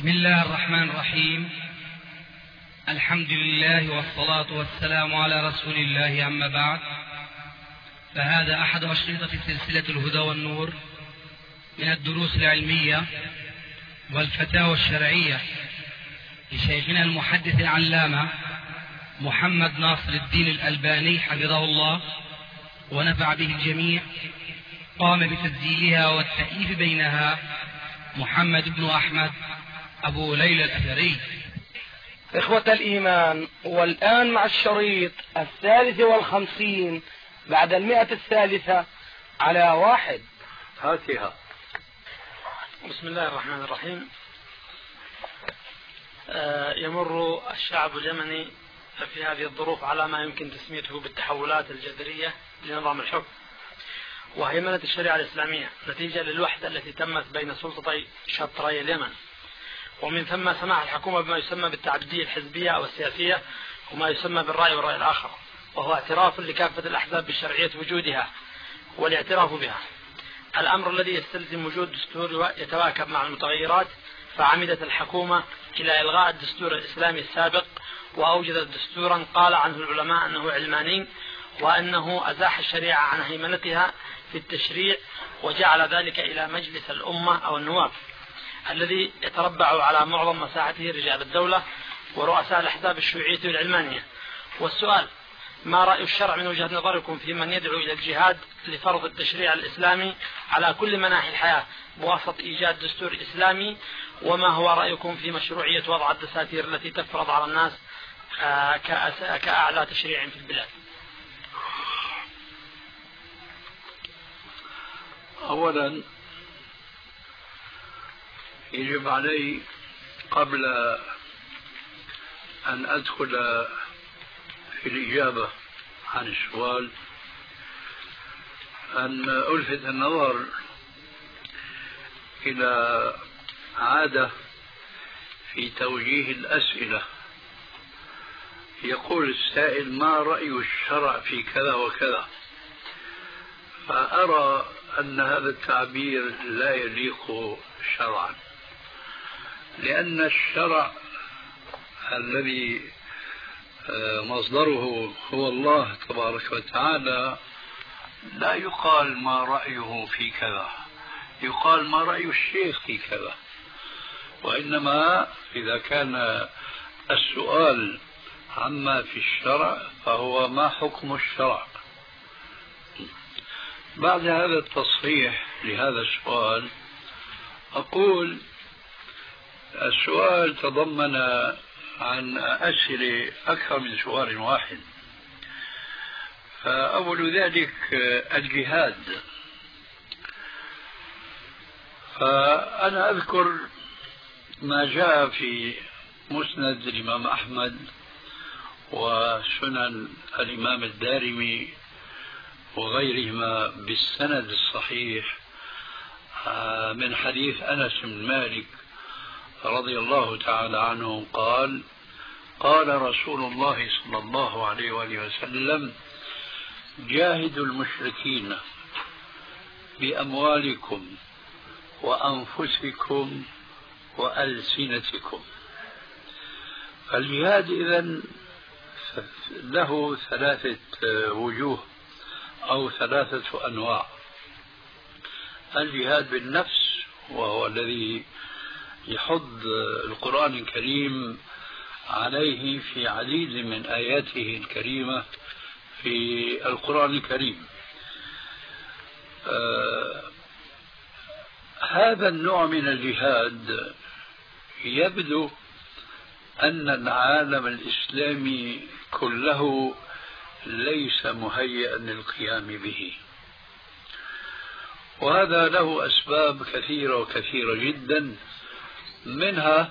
بسم الله الرحمن الرحيم. الحمد لله والصلاة والسلام على رسول الله، أما بعد، فهذا أحد أشرطة سلسلة الهدى والنور من الدروس العلمية والفتاوى الشرعية لشيخنا المحدث العلامة محمد ناصر الدين الألباني حفظه الله ونفع به الجميع. قام بتسجيلها والتأليف بينها محمد بن أحمد أبو ليلى الأثري. إخوة الإيمان، والآن مع الشريط 53 بعد 100 على 1. هاتها. بسم الله الرحمن الرحيم. يمر الشعب اليمني في هذه الظروف على ما يمكن تسميته بالتحولات الجذرية لنظام الحكم وهيمنة الشريعة الإسلامية نتيجة للوحدة التي تمت بين سلطتي شطري اليمن، ومن ثم سماح الحكومة بما يسمى بالتعددية الحزبية أو السياسية وما يسمى بالرأي والرأي الآخر، وهو اعتراف لكافة الأحزاب بشرعية وجودها والاعتراف بها، الأمر الذي يستلزم وجود دستور يتواكب مع المتغيرات. فعمدت الحكومة إلى إلغاء الدستور الإسلامي السابق وأوجدت دستورا قال عنه العلماء أنه علماني، وأنه أزاح الشريعة عن هيمنتها في التشريع وجعل ذلك إلى مجلس الأمة أو النواب الذي يتربع على معظم مساحته رجال الدولة ورؤساء الأحزاب الشيوعية والعلمانية. والسؤال: ما رأي الشرع من وجهة نظركم في من يدعو إلى الجهاد لفرض التشريع الإسلامي على كل مناحي الحياة بواسطة إيجاد دستور إسلامي؟ وما هو رأيكم في مشروعية وضع الدساتير التي تفرض على الناس كأعلى تشريع في البلاد؟ أولا يجب علي قبل أن أدخل في الإجابة عن السؤال أن ألفت النظر إلى عادة في توجيه الأسئلة. يقول السائل: ما رأي الشرع في كذا وكذا؟ فأرى أن هذا التعبير لا يليق شرعا، لأن الشرع الذي مصدره هو الله تبارك وتعالى لا يقال ما رأيه في كذا، يقال ما رأي الشيخ في كذا. وإنما إذا كان السؤال عما في الشرع فهو ما حكم الشرع. بعد هذا التصحيح لهذا السؤال أقول: السؤال تضمن عن أسئلة أكثر من سؤال واحد. فأول ذلك الجهاد. فأنا أذكر ما جاء في مسند الإمام أحمد وسنن الإمام الدارمي وغيرهما بالسند الصحيح من حديث أنس بن مالك رضي الله تعالى عنه قال: قال رسول الله صلى الله عليه وآله وسلم: جاهدوا المشركين بأموالكم وأنفسكم وألسنتكم. فالجهاد إذن له 3 وجوه أو 3 أنواع. الجهاد بالنفس، وهو الذي يحض القرآن الكريم عليه في عديد من آياته الكريمة في القرآن الكريم. هذا النوع من الجهاد يبدو أن العالم الإسلامي كله ليس مهيئا للقيام به، وهذا له أسباب كثيرة وكثيرة جدا، منها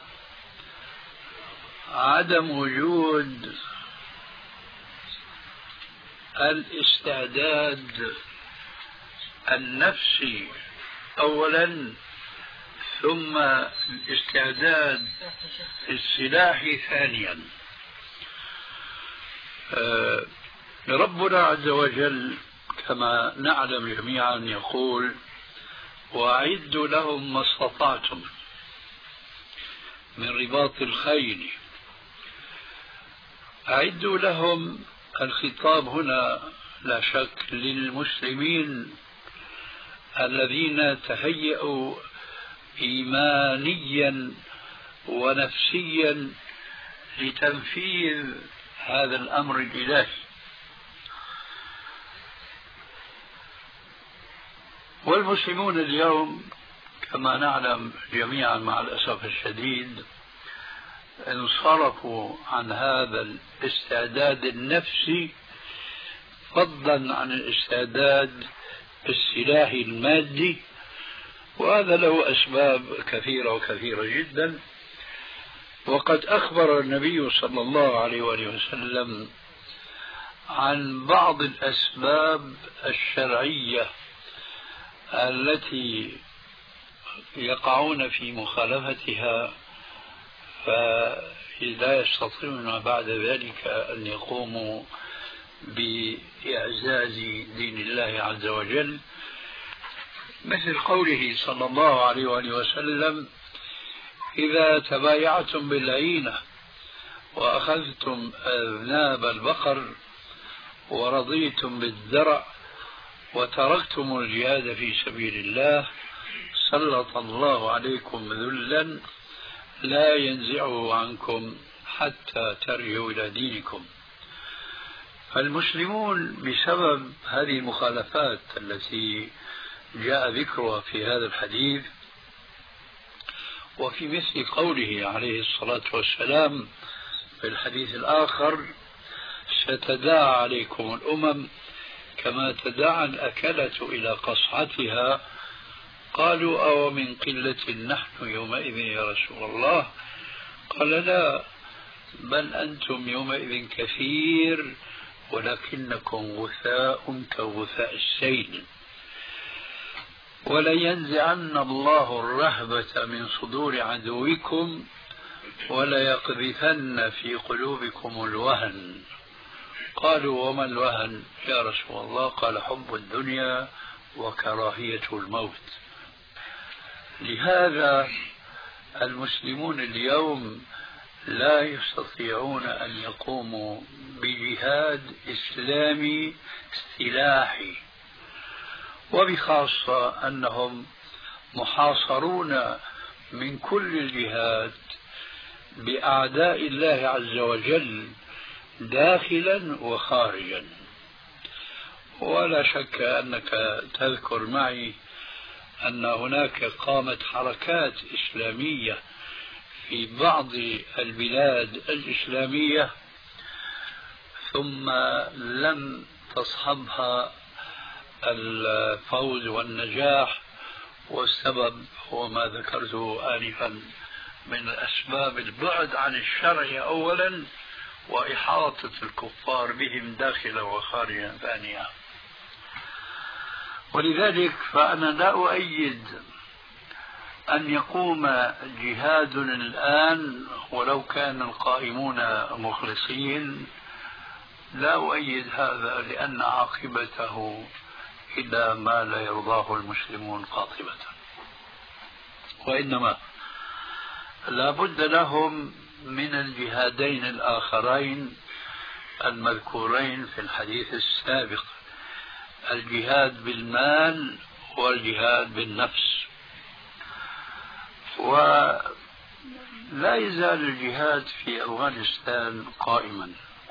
عدم وجود الاستعداد النفسي أولا، ثم الاستعداد السلاحي ثانيا. ربنا عز وجل كما نعلم جميعا يقول: وأعدوا لهم ما استطعتم من رباط الخيل. أعدوا لهم. الخطاب هنا لا شك للمسلمين الذين تهيئوا إيمانيا ونفسيا لتنفيذ هذا الأمر الإلهي. والمسلمون اليوم كما نعلم جميعا مع الأسف الشديد انصرفوا عن هذا الاستعداد النفسي فضلا عن الاستعداد السلاحي المادي، وهذا له أسباب كثيرة وكثيرة جدا. وقد أخبر النبي صلى الله عليه وآله وسلم عن بعض الأسباب الشرعية التي يقعون في مخالفتها، فلا يستطيعون بعد ذلك أن يقوموا بإعزاز دين الله عز وجل، مثل قوله صلى الله عليه وآله وسلم: إذا تبايعتم بالعينة وأخذتم أذناب البقر ورضيتم بالذرع وتركتم الجهاد في سبيل الله سلط الله عليكم ذلا لا ينزعه عنكم حتى ترجعوا إلى دينكم. فالمسلمون بسبب هذه المخالفات التي جاء ذكرها في هذا الحديث، وفي مثل قوله عليه الصلاة والسلام في الحديث الآخر: ستداعى عليكم الأمم كما تداعى الأكلة إلى قصعتها. قالوا: أو من قلة نحن يومئذ يا رسول الله؟ قال: لا، بل أنتم يومئذ كثير ولكنكم غثاء كغثاء السيل. ولينزعن الله الرهبة من صدور عدوكم وليقذفن في قلوبكم الوهن. قالوا: وما الوهن يا رسول الله؟ قال: حب الدنيا وكراهية الموت. لهذا المسلمون اليوم لا يستطيعون أن يقوموا بجهاد إسلامي سلاحي، وبخاصة أنهم محاصرون من كل الجهات بأعداء الله عز وجل داخلا وخارجا. ولا شك أنك تذكر معي أن هناك قامت حركات إسلامية في بعض البلاد الإسلامية ثم لم تصحبها الفوز والنجاح، والسبب هو ما ذكرته آنفا من أسباب البعد عن الشرع أولا وإحاطة الكفار بهم داخلا وخارجا ثانيا. ولذلك فأنا لا أؤيد أن يقوم جهاد الآن ولو كان القائمون مخلصين، لا أؤيد هذا، لأن عاقبته إلى ما لا يرضاه المسلمون قاطبة. وإنما لا بد لهم من الجهادين الآخرين المذكورين في الحديث السابق: الجهاد بالمال والجهاد بالنفس. ولا يزال الجهاد في أفغانستان قائما،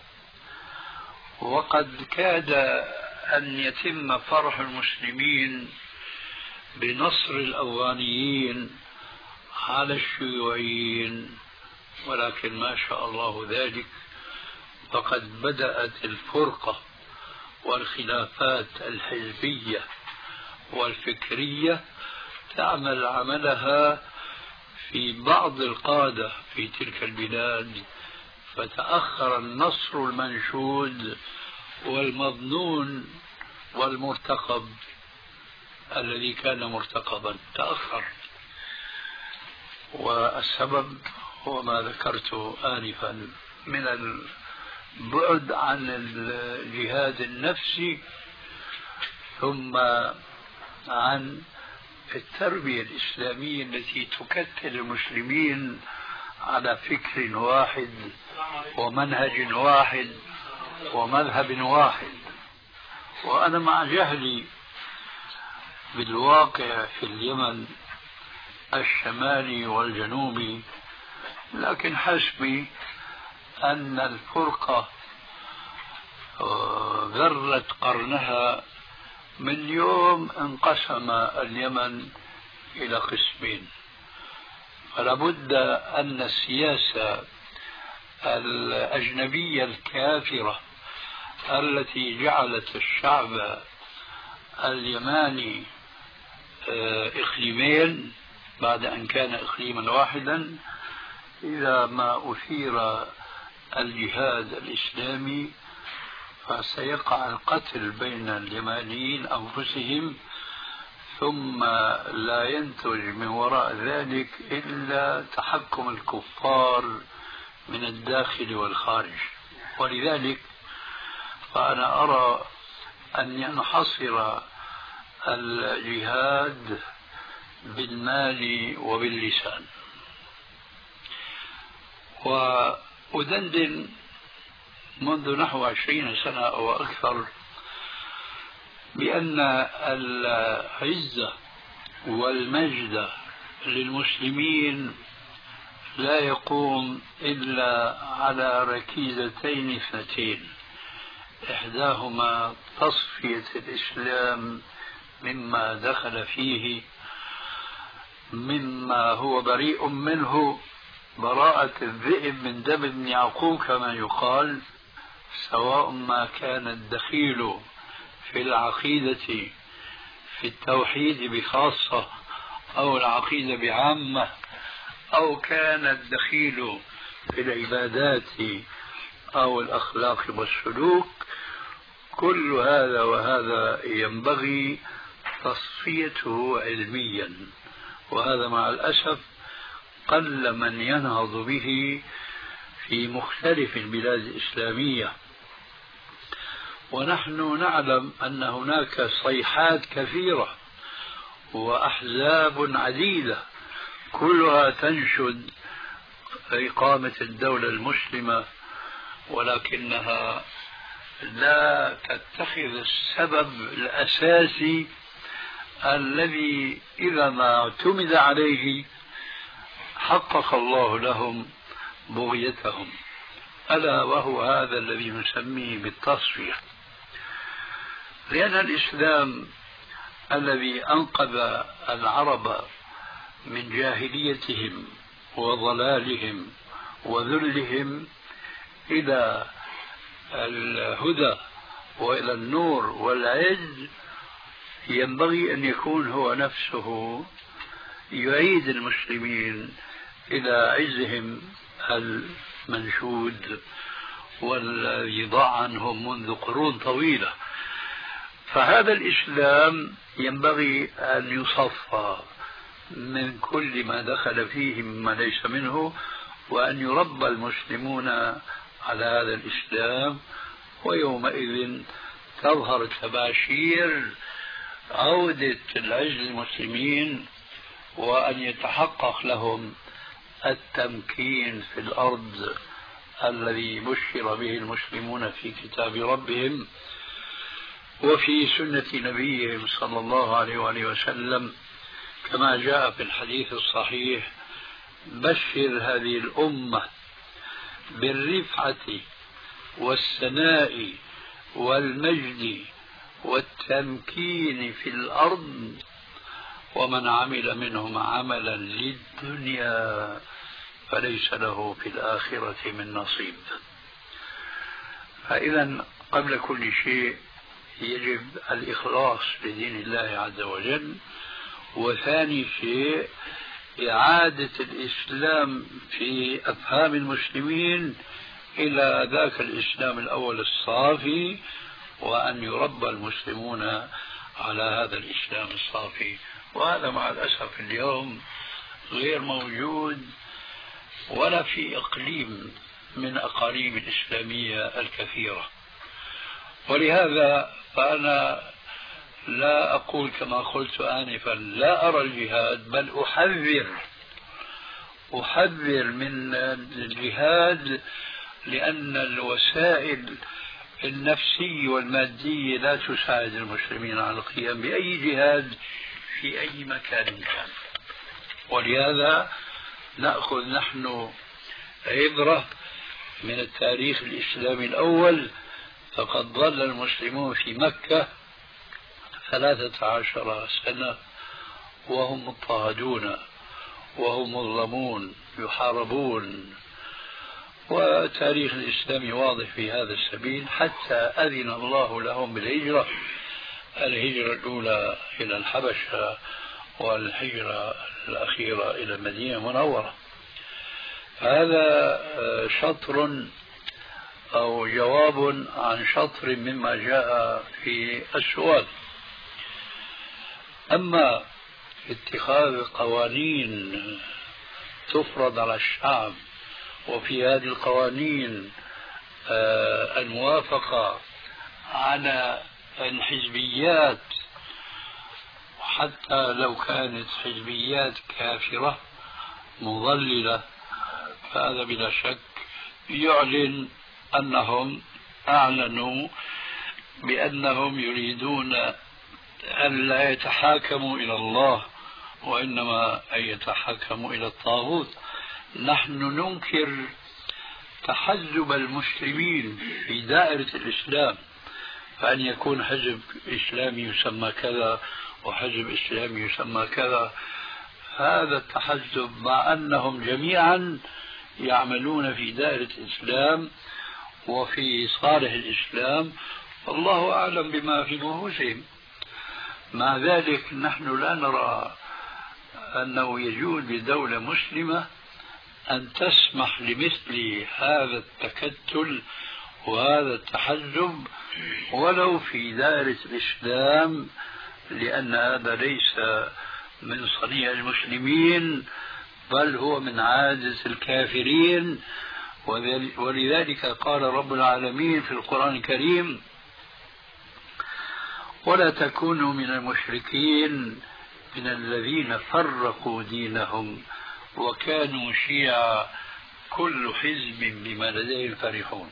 وقد كاد أن يتم فرح المسلمين بنصر الأفغانيين على الشيوعيين، ولكن ما شاء الله ذلك فقد بدأت الفرقة والخلافات الحزبية والفكرية تعمل عملها في بعض القادة في تلك البلاد، فتأخر النصر المنشود والمظنون والمرتقب الذي كان مرتقبا تأخر. والسبب هو ما ذكرت آنفا من البعد عن الجهاد النفسي، ثم عن التربية الإسلامية التي تكتل المسلمين على فكر واحد ومنهج واحد ومذهب واحد. وأنا مع جهلي بالواقع في اليمن الشمالي والجنوبي، لكن حسبي أن الفرقة ذرت قرنها من يوم انقسم اليمن إلى قسمين. فلا بد أن السياسة الأجنبية الكافرة التي جعلت الشعب اليماني إقليمين بعد أن كان إقليما واحدا، إذا ما أثير الجهاد الإسلامي فسيقع القتل بين اليمانيين أنفسهم، ثم لا ينتج من وراء ذلك إلا تحكم الكفار من الداخل والخارج. ولذلك فأنا أرى أن ينحصر الجهاد بالمال وباللسان. وأدندن منذ نحو 20 سنة أو أكثر بأن العزة والمجد للمسلمين لا يقوم إلا على ركيزتين اثنتين، إحداهما تصفية الإسلام مما دخل فيه مما هو بريء منه، براءة الذئب من دم ابن يعقوب كما يقال، سواء ما كان الدخيل في العقيدة في التوحيد بخاصة أو العقيدة بعامة، أو كان الدخيل في العبادات أو الأخلاق والسلوك. كل هذا وهذا ينبغي تصفيته علميا، وهذا مع الأسف قل من ينهض به في مختلف البلاد الإسلامية. ونحن نعلم أن هناك صيحات كثيرة وأحزاب عديدة كلها تنشد إقامة الدولة المسلمة، ولكنها لا تتخذ السبب الأساسي الذي إذا ما اعتمد عليه حقق الله لهم بغيتهم، ألا وهو هذا الذي نسميه بالتصفية. لأن الإسلام الذي أنقذ العرب من جاهليتهم وضلالهم وذلهم إلى الهدى وإلى النور والعز، ينبغي أن يكون هو نفسه يعيد المسلمين إلى عزهم المنشود والذي ضاع عنهم منذ قرون طويلة. فهذا الإسلام ينبغي أن يصفى من كل ما دخل فيه مما ليس منه، وأن يربى المسلمون على هذا الإسلام، ويومئذ تظهر تباشير عودة العز للمسلمين، وأن يتحقق لهم التمكين في الأرض الذي بشر به المسلمون في كتاب ربهم وفي سنة نبيهم صلى الله عليه وآله وسلم، كما جاء في الحديث الصحيح: بشر هذه الأمة بالرفعة والسناء والمجد والتمكين في الأرض، ومن عمل منهم عملا للدنيا فليس له في الآخرة من نصيب. فإذا قبل كل شيء يجب الإخلاص لدين الله عز وجل، وثاني شيء إعادة الإسلام في أفهام المسلمين إلى ذاك الإسلام الأول الصافي، وأن يربى المسلمون على هذا الإسلام الصافي. وهذا مع الأسف اليوم غير موجود ولا في إقليم من أقاليم الإسلامية الكثيرة. ولهذا فأنا لا أقول كما قلت آنفا لا أرى الجهاد، بل أحذر أحذر من الجهاد لأن الوسائل النفسية والمادية لا تساعد المسلمين على القيام بأي جهاد في أي مكان كان. ولهذا نأخذ نحن عبرة من التاريخ الإسلامي الأول، فقد ظل المسلمون في مكة 13 سنة وهم مضطهدون وهم مظلمون يحاربون، وتاريخ الإسلام واضح في هذا السبيل، حتى أذن الله لهم بالهجرة، الهجرة الأولى إلى الحبشة والهجرة الأخيرة إلى المدينة المنورة. هذا شطر أو جواب عن شطر مما جاء في السؤال. أما اتخاذ قوانين تفرض على الشعب، وفي هذه القوانين الموافقة على الحزبيات، حتى لو كانت حزبيات كافرة مضللة، فهذا بلا شك يعلن أنهم أعلنوا بأنهم يريدون أن لا يتحاكموا إلى الله، وإنما أن يتحاكموا إلى الطاغوت. نحن ننكر تحزب المسلمين في دائرة الإسلام، فأن يكون حزب إسلامي يسمى كذا وحزب إسلامي يسمى كذا، هذا التحزب مع أنهم جميعا يعملون في دائرة الإسلام وفي صالح الإسلام، والله أعلم بما في نفوسهم. مع ذلك نحن لا نرى أنه يجوز لدولة مسلمة أن تسمح لمثل هذا التكتل وهذا التحزب ولو في دائرة الإسلام، لأن هذا ليس من صنيع المسلمين، بل هو من عادة الكافرين. ولذلك قال رب العالمين في القرآن الكريم: ولا تكونوا من المشركين من الذين فرقوا دينهم وكانوا شيعا كل حزب بما لديهم فرحون.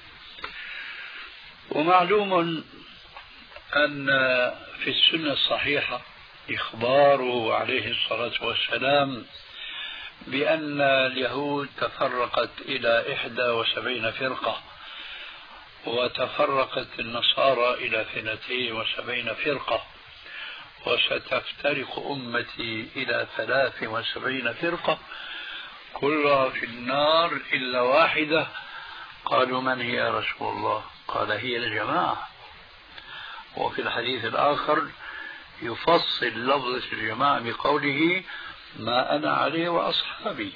ومعلوم أن في السنة الصحيحة إخباره عليه الصلاة والسلام بأن اليهود تفرقت إلى 71 فرقة، وتفرقت النصارى إلى 72 فرقة، وستفترق أمتي إلى 73 فرقة كلها في النار إلا واحدة. قالوا: من هي يا رسول الله؟ قال: هي الجماعة. وفي الحديث الآخر يفصل لفظة الجماعة بقوله: ما أنا عليه وأصحابي.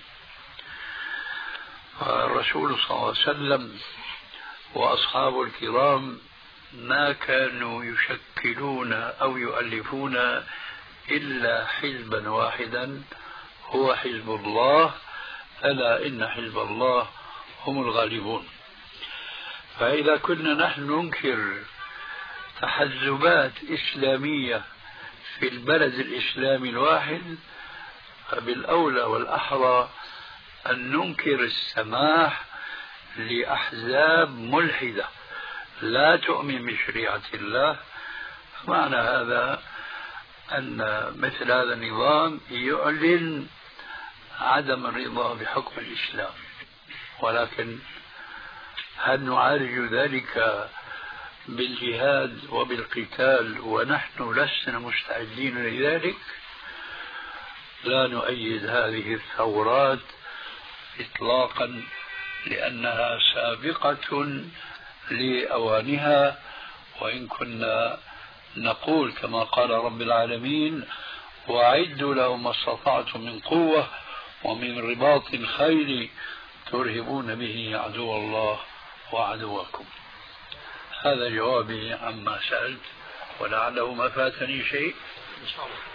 الرسول صلى الله عليه وسلم وأصحابه الكرام ما كانوا يشكلون أو يؤلفون إلا حزبا واحدا، هو حزب الله، ألا إن حزب الله هم الغالبون. فإذا كنا نحن ننكر تحزبات إسلامية في البلد الإسلامي الواحد، فبالأولى والأحرى أن ننكر السماح لأحزاب ملحدة لا تؤمن بشريعة الله. معنى هذا أن مثل هذا النظام يعلن عدم الرضا بحكم الإسلام. ولكن هل نعالج ذلك بالجهاد وبالقتال ونحن لسنا مستعدين لذلك؟ لا نؤيد هذه الثورات إطلاقا، لأنها سابقة لأوانها. وإن كنا نقول كما قال رب العالمين: وأعدوا لهم ما استطعتم من قوة ومن رباط الخيل ترهبون به عدو الله وعدوكم. هذا جوابي عما سألت، ولعله ما فاتني شيء. إن شاء الله.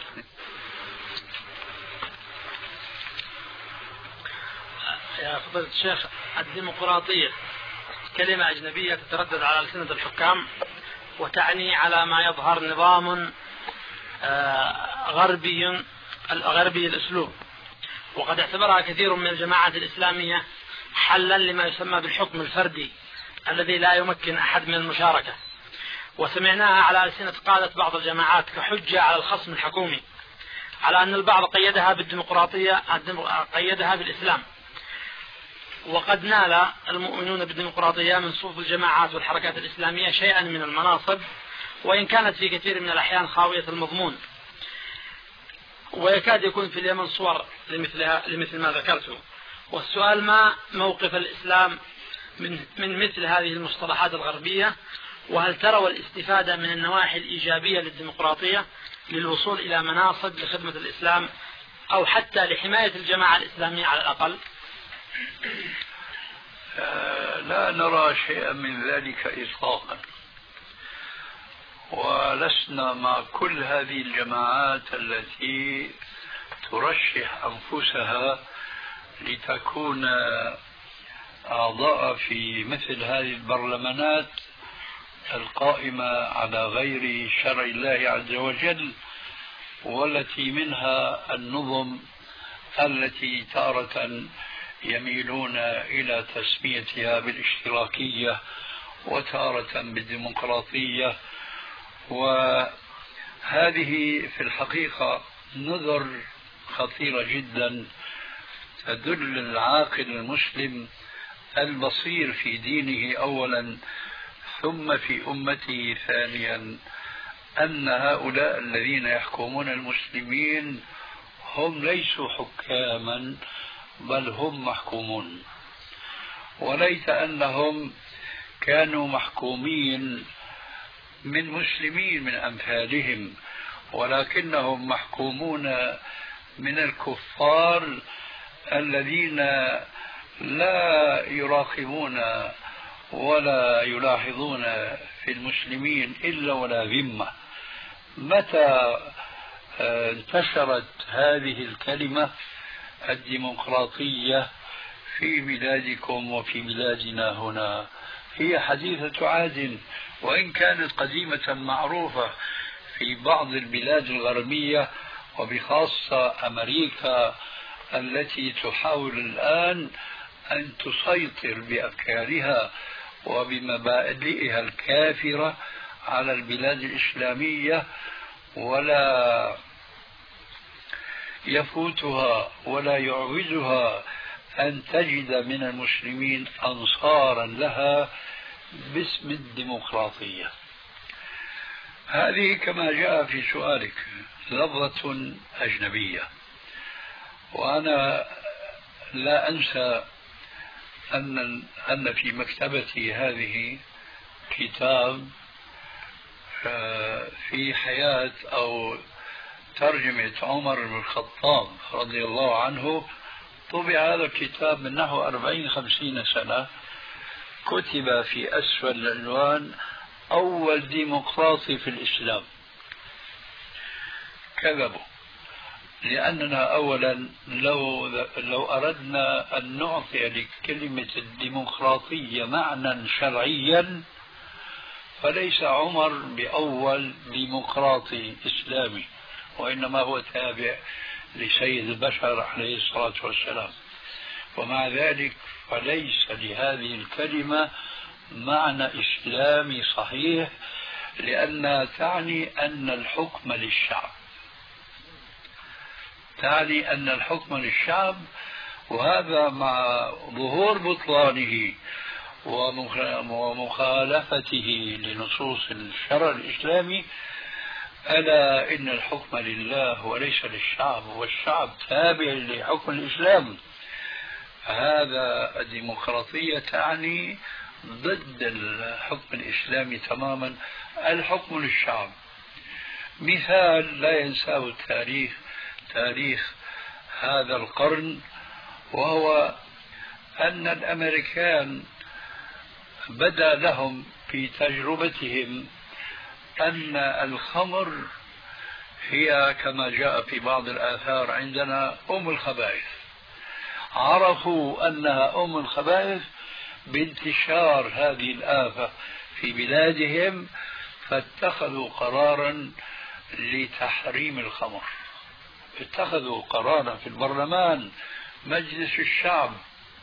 يا فضيلة الشيخ، الديمقراطية كلمة أجنبية تتردد على ألسنة الحكام، وتعني على ما يظهر نظام غربي الأسلوب. وقد اعتبرها كثير من الجماعات الإسلامية حلا لما يسمى بالحكم الفردي الذي لا يمكن أحد من المشاركة، وسمعناها على ألسنة قادة بعض الجماعات كحجة على الخصم الحكومي، على أن البعض قيدها بالديمقراطية، قيدها بالإسلام. وقد نال المؤمنون بالديمقراطية من صفوف الجماعات والحركات الإسلامية شيئا من المناصب، وإن كانت في كثير من الأحيان خاوية المضمون، ويكاد يكون في اليمن صور لمثل ما ذكرته. والسؤال: ما موقف الإسلام من مثل هذه المصطلحات الغربية؟ وهل تروا الاستفادة من النواحي الإيجابية للديمقراطية للوصول إلى مناصب لخدمة الإسلام أو حتى لحماية الجماعة الإسلامية على الأقل؟ لا نرى شيئا من ذلك إطلاقا، ولسنا مع كل هذه الجماعات التي ترشح أنفسها لتكون أعضاء في مثل هذه البرلمانات القائمة على غير شرع الله عز وجل، والتي منها النظم التي تارة يميلون إلى تسميتها بالاشتراكية وتارة بالديمقراطية. وهذه في الحقيقة نذر خطيرة جدا تدل العاقل المسلم البصير في دينه أولا ثم في أمته ثانيا أن هؤلاء الذين يحكمون المسلمين هم ليسوا حكاما بل هم محكومون. وليت أنهم كانوا محكومين من مسلمين من أمثالهم، ولكنهم محكومون من الكفار الذين لا يراقبون ولا يلاحظون في المسلمين إلا ولا ذمة. متى انتشرت هذه الكلمة الديمقراطية في بلادكم وفي بلادنا هنا؟ هي حديثة عهد، وإن كانت قديمة معروفة في بعض البلاد الغربية وبخاصة أمريكا التي تحاول الآن أن تسيطر بأفكارها وبمبادئها الكافرة على البلاد الإسلامية، ولا يفوتها ولا يعوزها أن تجد من المسلمين أنصارا لها باسم الديمقراطية. هذه كما جاء في سؤالك لفظة أجنبية، وأنا لا أنسى أن في مكتبتي هذه كتاب في حياة أو ترجمة عمر بن الخطاب رضي الله عنه. طبع هذا الكتاب من نحو 40-50 سنة، كتب في أسفل العنوان: أول ديمقراطي في الإسلام. كذبوا، لأننا أولا لو أردنا أن نعطي لكلمة الديمقراطية معنى شرعيا فليس عمر بأول ديمقراطي إسلامي، وإنما هو تابع لسيد البشر عليه الصلاة والسلام. ومع ذلك فليس لهذه الكلمة معنى إسلامي صحيح، لأنها تعني أن الحكم للشعب، تعني أن الحكم للشعب، وهذا مع ظهور بطلانه ومخالفته لنصوص الشرع الإسلامي. ألا إن الحكم لله وليس للشعب، والشعب تابع لحكم الإسلام. هذا الديمقراطية تعني ضد الحكم الإسلامي تماما، الحكم للشعب. مثال لا ينساه التاريخ، تاريخ هذا القرن، وهو أن الأمريكان بدا لهم في تجربتهم أن الخمر هي كما جاء في بعض الآثار عندنا أم الخبائث. عرفوا أنها أم الخبائث بانتشار هذه الآفة في بلادهم، فاتخذوا قرارا لتحريم الخمر. اتخذوا قرارا في البرلمان مجلس الشعب،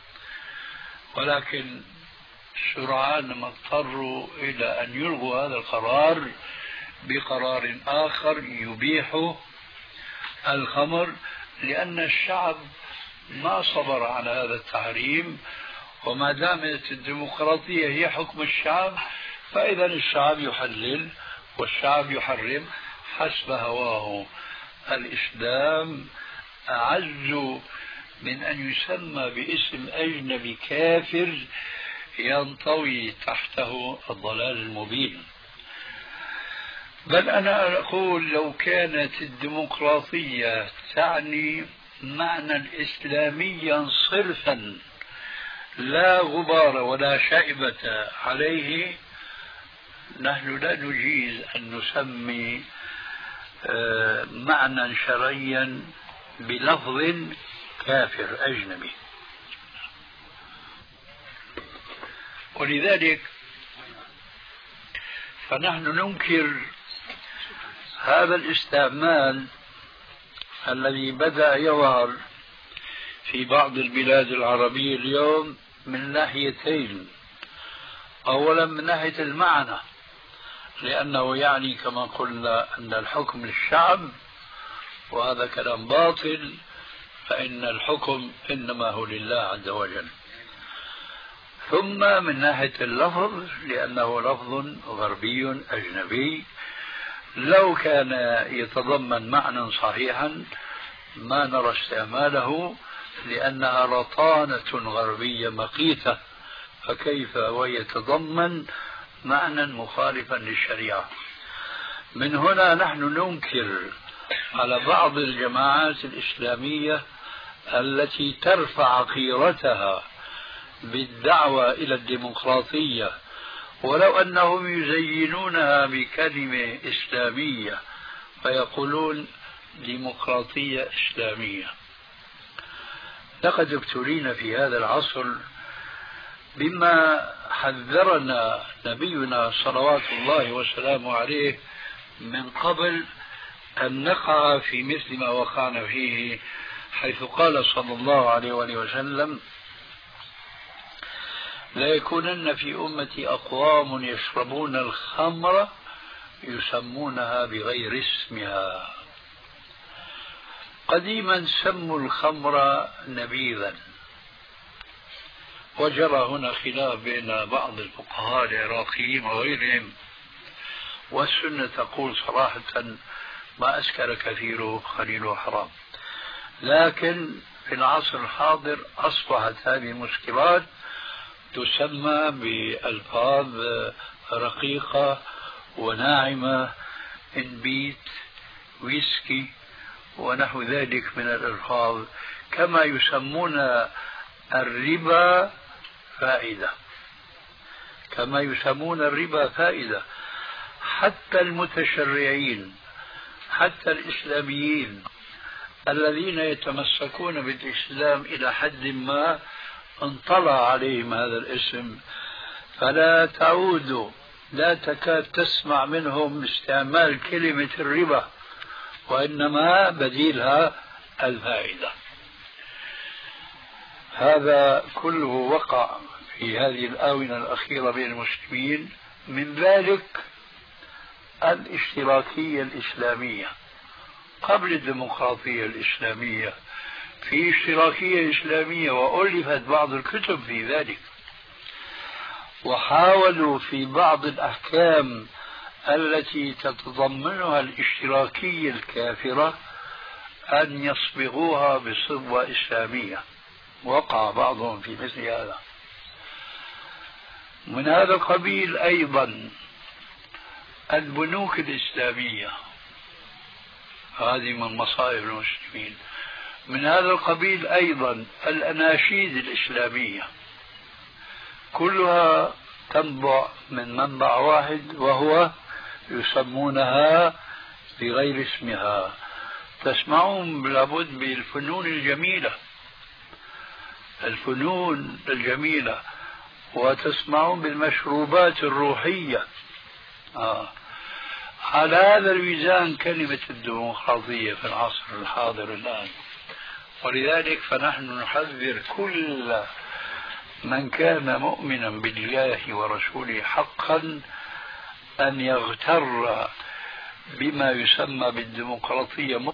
ولكن سرعان ما اضطروا إلى أن يلغوا هذا القرار بقرار آخر يبيح الخمر، لأن الشعب ما صبر على هذا التحريم. وما دامت الديمقراطية هي حكم الشعب، فإذا الشعب يحلل والشعب يحرم حسب هواه. الإسلام أعز من أن يسمى باسم أجنبي كافر ينطوي تحته الضلال المبين. بل أنا أقول لو كانت الديمقراطية تعني معنى إسلاميا صرفا لا غبار ولا شائبة عليه، نحن لا نجيز أن نسمي معنى شرعيا بلفظ كافر أجنبي. ولذلك فنحن ننكر هذا الاستعمال الذي بدأ يظهر في بعض البلاد العربية اليوم من ناحيتين. أولا من ناحية المعنى، لأنه يعني كما قلنا أن الحكم للشعب، وهذا كلام باطل، فإن الحكم إنما هو لله عز وجل. ثم من ناحية اللفظ، لأنه لفظ غربي أجنبي لو كان يتضمن معنى صحيحا ما نرى استعماله، لأنها رطانة غربية مقيتة، فكيف ويتضمن معنى مخالفا للشريعة. من هنا نحن ننكر على بعض الجماعات الإسلامية التي ترفع قيرتها بالدعوة إلى الديمقراطية، ولو أنهم يزينونها بكلمة إسلامية فيقولون ديمقراطية إسلامية. لقد ابتلينا في هذا العصر بما حذرنا نبينا صلوات الله وسلامه عليه من قبل أن نقع في مثل ما وقعنا فيه، حيث قال صلى الله عليه وآله وسلم: لا يكونن في أمتي أقوام يشربون الخمر يسمونها بغير اسمها. قديما سموا الخمر نبيذا، وجرى هنا خلاف بين بعض الفقهاء العراقيين وغيرهم، والسنة تقول صراحة ما أسكر كثيره قليله حرام. لكن في العصر الحاضر أصبحت هذه المسكرات تسمى بألفاظ رقيقة وناعمة، انبيت، ويسكي، ونحو ذلك من الألفاظ، كما يسمون الربا فائدة، كما يسمون الربا فائدة. حتى المتشرعين، حتى الإسلاميين الذين يتمسكون بالإسلام إلى حد ما انطلع عليهم هذا الاسم، فلا تعود لا تكاد تسمع منهم استعمال كلمة الربا، وإنما بديلها الفائدة. هذا كله وقع في هذه الآونة الأخيرة بين المسلمين، من ذلك الاشتراكية الإسلامية. قبل الديمقراطية الإسلامية في اشتراكية إسلامية، وألفت بعض الكتب في ذلك، وحاولوا في بعض الأحكام التي تتضمنها الاشتراكية الكافرة أن يصبغوها بصبغة إسلامية. وقع بعضهم في مثل هذا. من هذا القبيل أيضا البنوك الإسلامية، هذه من مصائب المسلمين. من هذا القبيل أيضا الأناشيد الإسلامية، كلها تنبع من منبع واحد، وهو يسمونها بغير اسمها. تسمعون لابد بالفنون الجميلة، الفنون الجميلة، وتسمعون بالمشروبات الروحية. على هذا الميزان كلمة الديمقراطية في العصر الحاضر الآن. ولذلك فنحن نحذر كل من كان مؤمنا بالله ورسوله حقا أن يغتر بما يسمى بالديمقراطية.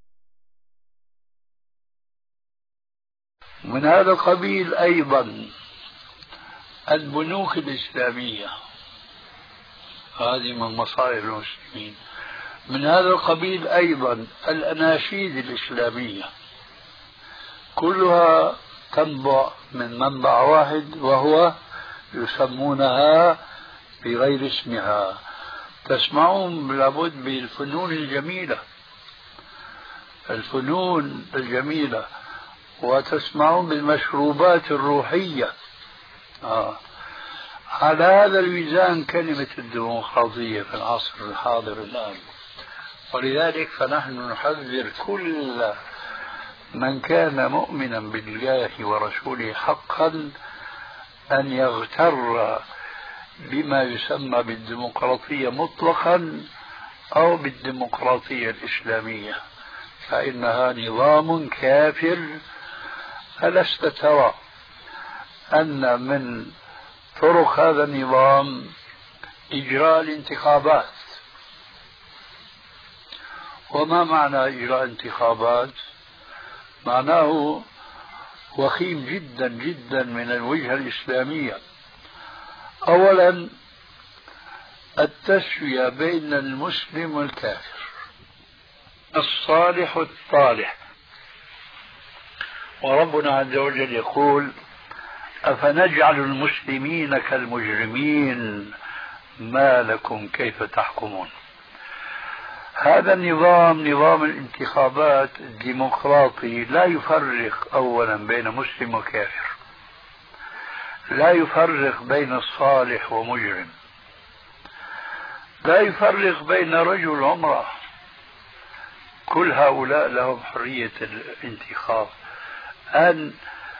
من هذا القبيل أيضا البنوك الإسلامية، هذه من مصائب المسلمين. من هذا القبيل أيضا الأناشيد الإسلامية، كلها تنبع من منبع واحد وهو يسمونها بغير اسمها. تسمعون لابد بالفنون الجميلة، الفنون الجميلة، وتسمعون بالمشروبات الروحية. على هذا الميزان كلمة الديمقراطية في العصر الحاضر الآن. ولذلك فنحن نحذر كل من كان مؤمنا بالله ورسوله حقا أن يغتر بما يسمى بالديمقراطية مطلقا أو بالديمقراطية الإسلامية، فإنها نظام كافر. ألست ترى أن من طرق هذا النظام إجراء الانتخابات؟ وما معنى إجراء انتخابات؟ معناه وخيم جدا جدا من الوجهة الإسلامية. أولا التسوية بين المسلم والكافر، الصالح والطالح. وربنا عز وجل يقول: أفنجعل المسلمين كالمجرمين ما لكم كيف تحكمون. هذا النظام، نظام الانتخابات الديمقراطي، لا يفرق أولا بين مسلم وكافر، لا يفرق بين الصالح ومجرم، لا يفرق بين رجل وامرأة. كل هؤلاء لهم حرية الانتخاب، أن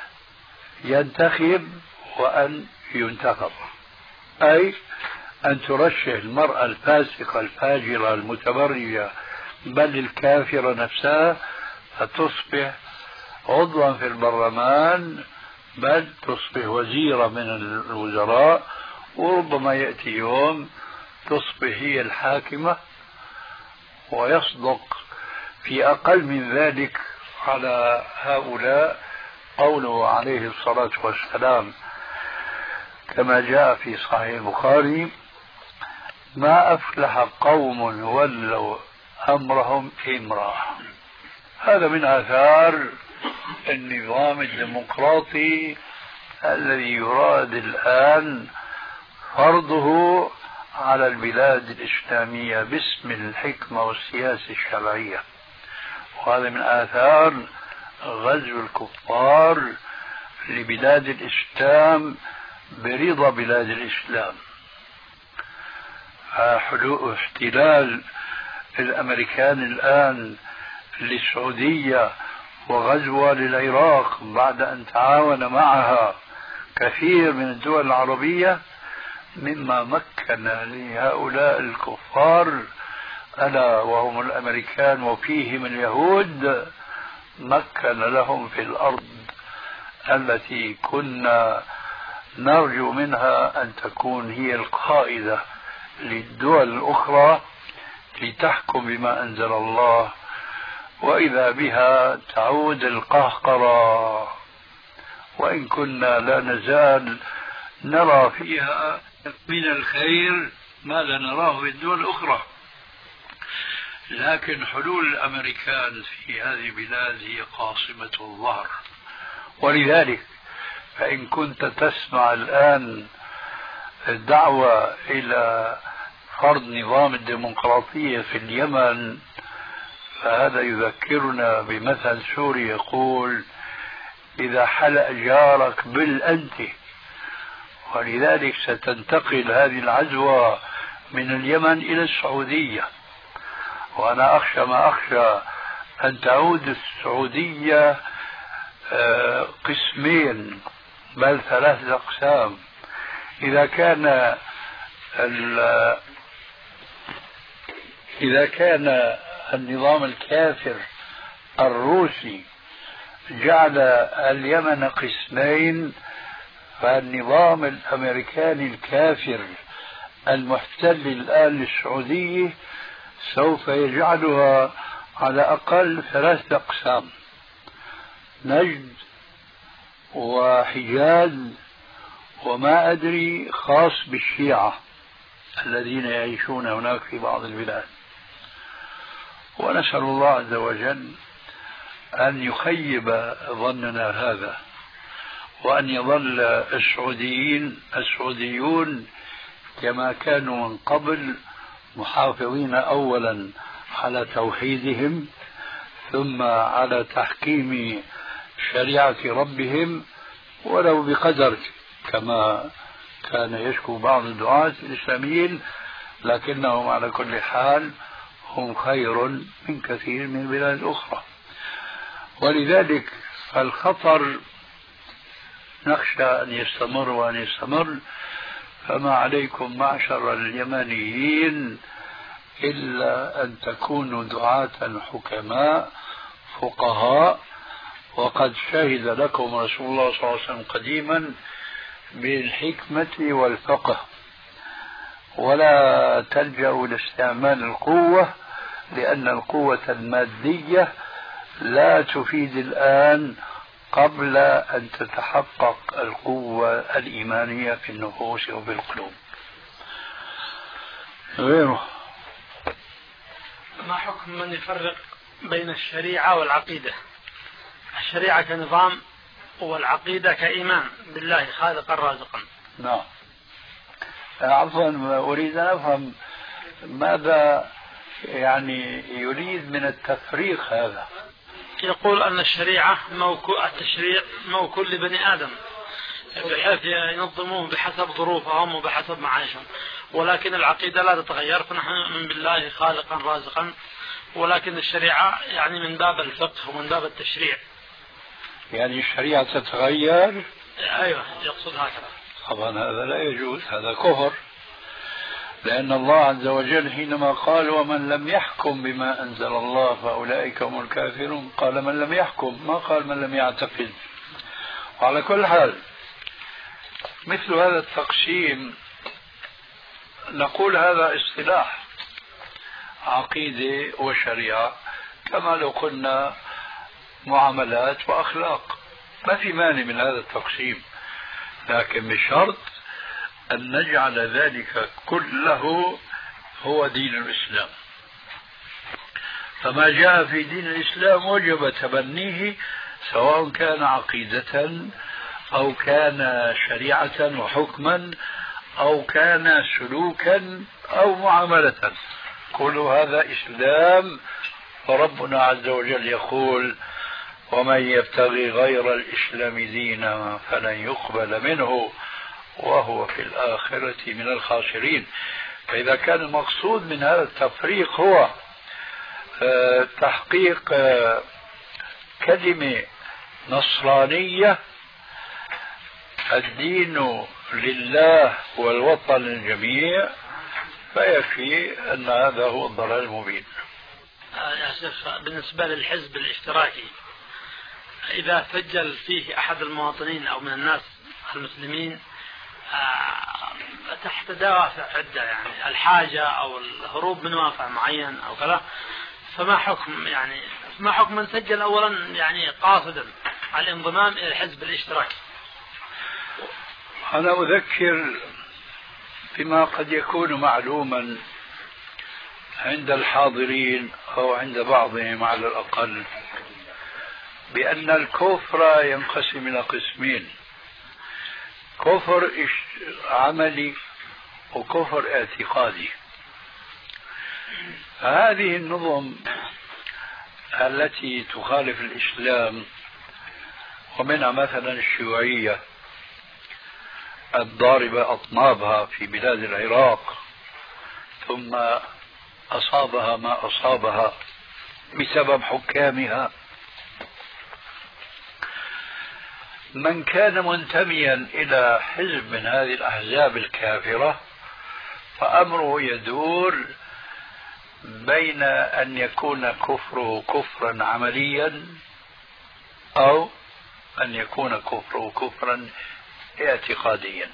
ينتخب وأن ينتخب، أي أن ترشح المرأة الفاسقة الفاجرة المتبرجة بل الكافرة نفسها فتصبح عضوا في البرلمان، بل تصبح وزيرة من الوزراء، وربما يأتي يوم تصبح هي الحاكمة. ويصدق في أقل من ذلك على هؤلاء قوله عليه الصلاة والسلام كما جاء في صحيح البخاري: ما أفلح قوم ولوا أمرهم امرأة. هذا من آثار النظام الديمقراطي الذي يراد الآن فرضه على البلاد الإسلامية باسم الحكمة والسياسة الشرعية. وهذا من آثار غزو الكفار لبلاد الإسلام برضا بلاد الإسلام. احتلال الأمريكان الآن للسعودية وغزوها للعراق بعد أن تعاون معها كثير من الدول العربية مما مكن لهؤلاء الكفار، ألا وهم الأمريكان وفيهم اليهود، مكن لهم في الأرض التي كنا نرجو منها أن تكون هي القائدة للدول الأخرى لتحكم بما أنزل الله، وإذا بها تعود القهقرة. وإن كنا لا نزال نرى فيها من الخير ما لا نراه في الدول الأخرى، لكن حلول الأمريكان في هذه البلاد هي قاصمة الظهر. ولذلك فإن كنت تسمع الآن الدعوة إلى فرض نظام الديمقراطية في اليمن، فهذا يذكرنا بمثل سوري يقول: إذا حلق جارك بالأنت. ولذلك ستنتقل هذه العزوة من اليمن إلى السعودية، وأنا أخشى ما أخشى أن تعود السعودية قسمين بل 3 أقسام. إذا كان إذا كان النظام الكافر الروسي جعل اليمن قسمين، فالنظام الأمريكاني الكافر المحتل الآن للسعودية سوف يجعلها على أقل 3 أقسام: نجد وحجاز وما أدري خاص بالشيعة الذين يعيشون هناك في بعض البلاد. ونسأل الله عز وجل أن يخيب ظننا هذا، وأن يظل السعوديون كما كانوا من قبل محافظين أولا على توحيدهم، ثم على تحكيم شريعة ربهم ولو بقدر، كما كان يشكو بعض الدعاة الإسلاميين، لكنهم على كل حال هم خير من كثير من البلاد الأخرى. ولذلك الخطر نخشى أن يستمر وأن يستمر. فما عليكم معشر اليمنيين إلا أن تكونوا دعاة حكماء فقهاء، وقد شهد لكم رسول الله صلى الله عليه وسلم قديما بالحكمة والفقه، ولا تلجأوا لاستعمال القوة، لأن القوة المادية لا تفيد الآن قبل أن تتحقق القوة الإيمانية في النفوس وفي القلوب. غيره. ما حكم من يفرق بين الشريعة والعقيدة؟ الشريعة كنظام والعقيدة كإيمان بالله خالقا رازقا. نعم. عفوا، أريد أن أفهم ماذا يعني يريد من التفريق هذا. يقول أن الشريعة التشريع موكول لبني آدم بحيث ينظموه بحسب ظروفهم وبحسب معايشهم، ولكن العقيدة لا تتغير، فنحن من بالله خالقا رازقا، ولكن الشريعة يعني من باب الفقه ومن باب التشريع. يعني الشريعة تتغير؟ أيوة، يقصد هكذا. طبعا هذا لا يجوز، هذا كفر، لأن الله عز وجل حينما قال ومن لم يحكم بما أنزل الله فأولئك هم الكافرون، قال من لم يحكم، ما قال من لم يعتقد. وعلى كل حال مثل هذا التقسيم نقول هذا اصطلاح عقيدة وشريعة، كما لو قلنا معاملات وأخلاق، ما في مانع من هذا التقسيم، لكن بشرط أن نجعل ذلك كله هو دين الإسلام. فما جاء في دين الإسلام وجب تبنيه، سواء كان عقيدة أو كان شريعة وحكما أو كان سلوكا أو معاملة، كل هذا إسلام. وربنا عز وجل يقول ومن يبتغي غير الإسلام دينا فلن يقبل منه وهو في الآخرة من الخاسرين. فإذا كان المقصود من هذا التفريق هو تحقيق كلمة نصرانية، الدين لله والوطن للجميع، فيكفي أن هذا هو الضلال المبين. يا شيخ، بالنسبة للحزب الاشتراكي إذا سجل فيه أحد المواطنين أو من الناس المسلمين تحت دوافع عدة، يعني الحاجة أو الهروب من واقع معين أو كذا، فما حكم من سجل أولا يعني قاصدا على الانضمام إلى الحزب الاشتراكي؟ أنا أذكر بما قد يكون معلوما عند الحاضرين أو عند بعضهم على الأقل، بأن الكفر ينقسم إلى قسمين: كفر عملي وكفر اعتقادي. هذه النظم التي تخالف الإسلام، ومنها مثلا الشيوعية الضاربة أطنابها في بلاد العراق، ثم أصابها ما أصابها بسبب حكامها، من كان منتميا إلى حزب من هذه الأحزاب الكافرة فأمره يدور بين أن يكون كفره كفرا عمليا أو أن يكون كفره كفرا اعتقاديا.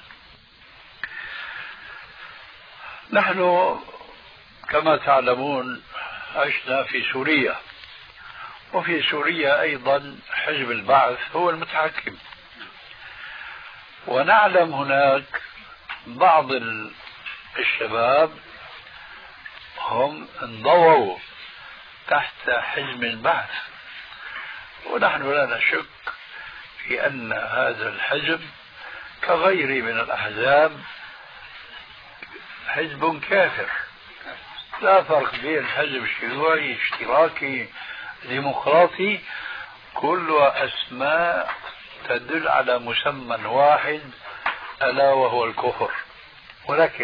نحن كما تعلمون عشنا في سوريا، وفي سوريا أيضا حزب البعث هو المتحكم، ونعلم هناك بعض الشباب هم انضووا تحت حزب البعث، ونحن لا نشك في أن هذا الحزب كغيره من الأحزاب حزب كافر، لا فرق بين حزب شيوعي اشتراكي ديمقراطي، كلها أسماء تدل على مسمى واحد ألا وهو الكفر. ولكن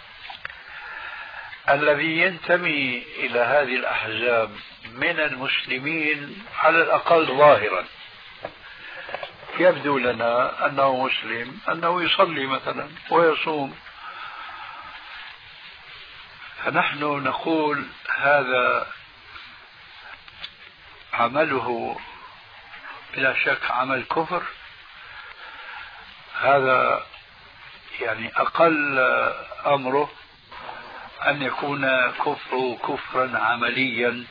الذي ينتمي إلى هذه الأحزاب من المسلمين على الأقل ظاهرا يبدو لنا أنه مسلم، أنه يصلي مثلا ويصوم، فنحن نقول هذا عمله بلا شك عمل كفر. هذا يعني أقل أمره أن يكون كفره كفرا عمليا،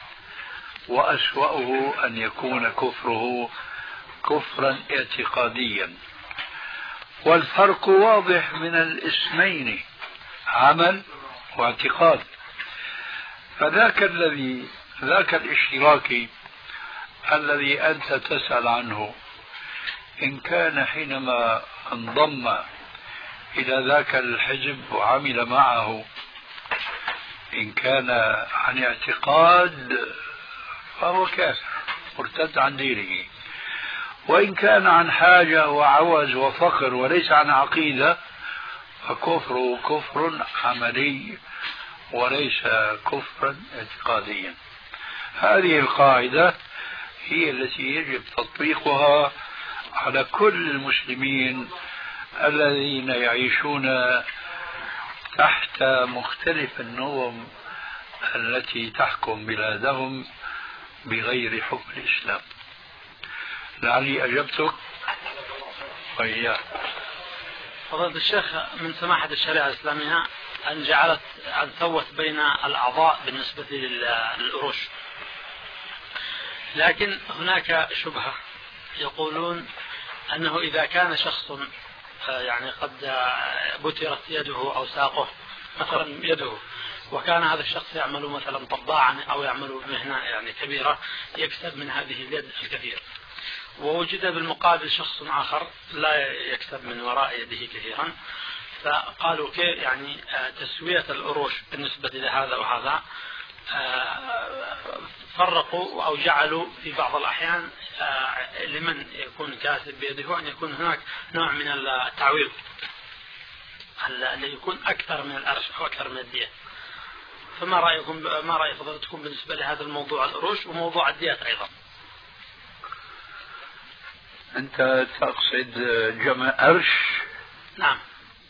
وأسوأه أن يكون كفره كفرا اعتقاديا. والفرق واضح من الاسمين، عمل واعتقاد. فذاك الاشتراكي الذي أنت تسأل عنه، إن كان حينما انضم إلى ذاك الحزب وعمل معه إن كان عن اعتقاد فهو كافر مرتد عن دينه، وإن كان عن حاجة وعوز وفقر وليس عن عقيدة فكفره كفر عملي وليس كفرا اعتقاديا. هذه القاعدة هي التي يجب تطبيقها على كل المسلمين الذين يعيشون تحت مختلف النظم التي تحكم بلادهم بغير حكم الإسلام. لعلي أجبتك وإياك. فضيلة الشيخ، من سماحة الشريعة الإسلامية أن سوت بين الأعضاء بالنسبة للأروش، لكن هناك شبهة يقولون أنه إذا كان شخص يعني قد بترت يده أو ساقه مثلا يده، وكان هذا الشخص يعمل مثلا طباعا أو يعمل مهنة يعني كبيرة يكسب من هذه اليد الكثير، ووجد بالمقابل شخص آخر لا يكسب من وراء يده كثيرا، فقالوا كيف يعني تسوية الأروش بالنسبة لهذا وهذا، فرقوا أو جعلوا في بعض الأحيان لمن يكون كاسب بيده أن يكون هناك نوع من التعويض اللي يكون أكثر من الأرش أو أكثر من الدية. فما رأيكم، ما رأي فضلتكم بالنسبة لهذا الموضوع الأروش وموضوع الديات أيضا؟ أنت تقصد جمع أرش؟ نعم.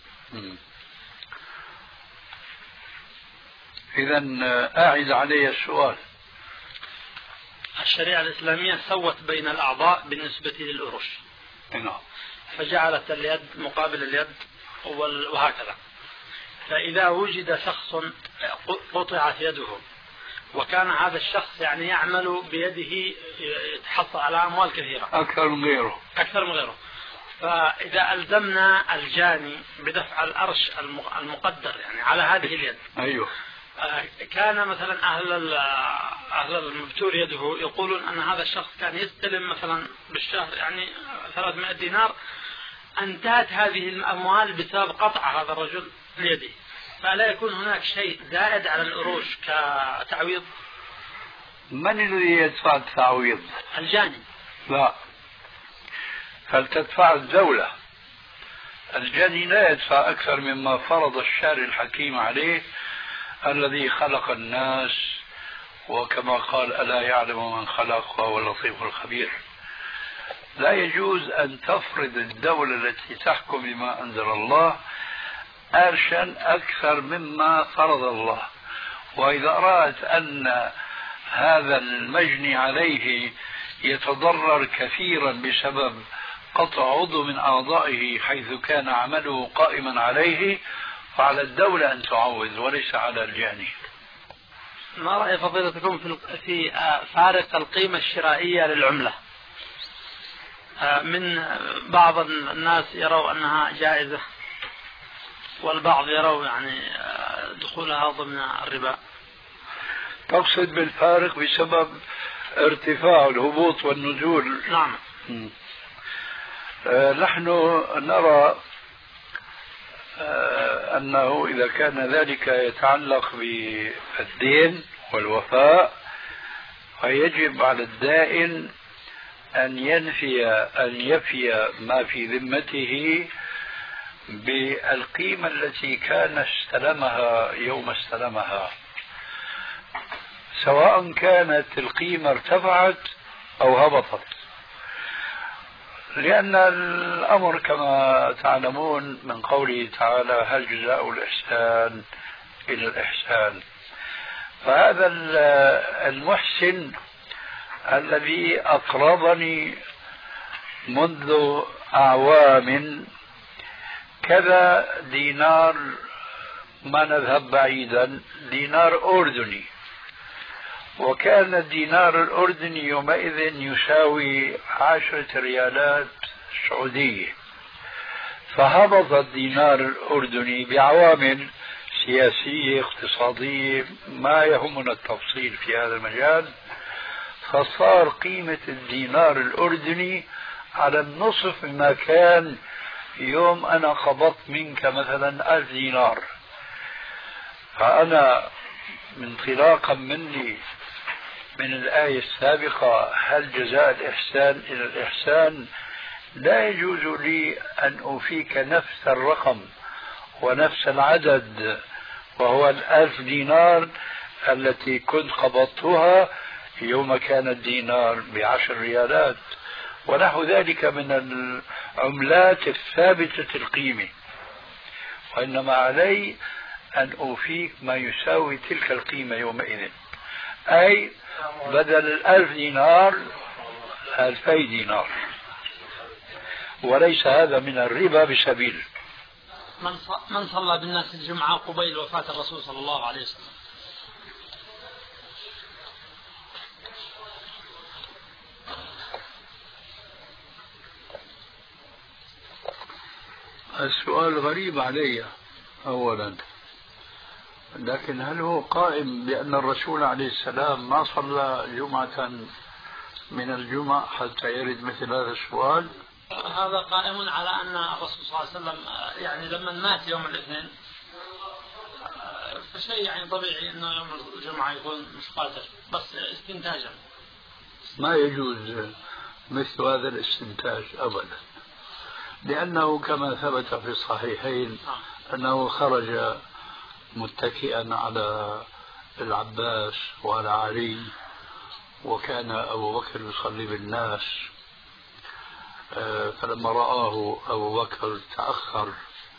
إذن أعد علي السؤال. الشريعة الإسلامية سوت بين الأعضاء بالنسبة للأروش، نعم، فجعلت اليد مقابل اليد وهكذا. فإذا وجد شخص قطعت يده وكان هذا الشخص يعني يعمل بيده يتحصل على أموال كثيرة أكثر من غيره، فإذا ألزمنا الجاني بدفع الأرش المقدر يعني على هذه اليد، أيوه، كان مثلا أهل المبتور يده يقولون أن هذا الشخص كان يستلم مثلا بالشهر يعني 300 دينار، انتهت هذه الأموال بسبب قطع هذا الرجل ليده، فلا يكون هناك شيء زائد على الأروش كتعويض؟ من الذي يدفع التعويض؟ الجاني. لا، فلتدفع الدولة. الجاني لا يدفع أكثر مما فرض الشارع الحكيم عليه الذي خلق الناس، وكما قال ألا يعلم من خلق وهو اللطيف الخبير. لا يجوز أن تفرض الدولة التي تحكم بما أنزل الله أرشا أكثر مما فرض الله، وإذا رأت أن هذا المجني عليه يتضرر كثيرا بسبب قطع عضو من أعضائه حيث كان عمله قائما عليه، فعلى الدولة أن تعوض وليس على الجاني. ما رأي فضيلتكم في فارق القيمة الشرائية للعملة؟ من بعض الناس يروا أنها جائزة، والبعض يروا يعني دخولها ضمن الربا. تقصد بالفارق بسبب ارتفاع الهبوط والنزول؟ نعم. نحن نرى أنه إذا كان ذلك يتعلق بالدين والوفاء فيجب على الدائن أن يفي ما في ذمته بالقيمة التي كان استلمها يوم استلمها، سواء كانت القيمة ارتفعت أو هبطت، لأن الأمر كما تعلمون من قوله تعالى هل جزاء الإحسان إلى الإحسان. فهذا المحسن الذي أقرضني منذ أعوام كذا دينار، ما نذهب بعيدا، دينار أردني، وكان الدينار الأردني يومئذ يساوي 10 ريالات سعودية، فهبط الدينار الأردني بعوامل سياسية اقتصادية ما يهمنا التفصيل في هذا المجال، فصار قيمة الدينار الأردني على النصف مما كان يوم أنا قبضت منك مثلا 1000 دينار. فأنا انطلاقا مني من الآية السابقة هل جزاء الإحسان إلى الإحسان، لا يجوز لي أن أوفيك نفس الرقم ونفس العدد وهو 1000 دينار التي كنت قبضتها يوم كان الدينار ب10 ريالات ونحو ذلك من العملات الثابتة القيمة، وإنما علي أن أوفيك ما يساوي تلك القيمة يومئذ، أي بدل 1000 دينار 2000 دينار، وليس هذا من الربا بسبيل. من صلى بالناس الجمعة قبيل وفاة الرسول صلى الله عليه وسلم؟ السؤال غريب علي أولا، لكن هل هو قائم بأن الرسول عليه السلام ما صلى جمعة من الجمع حتى يرد مثل هذا السؤال؟ هذا قائم على أن الرسول صلى الله عليه وسلم يعني لما مات يوم الاثنين فشيء يعني طبيعي أنه يوم الجمعة يكون مش قادر، بس استنتاجا. ما يجوز مثل هذا الاستنتاج أبدا، لأنه كما ثبت في الصحيحين أنه خرج متكئا على العباس وعلى علي، وكان أبو بكر يصلي بالناس، فلما رآه أبو بكر تأخر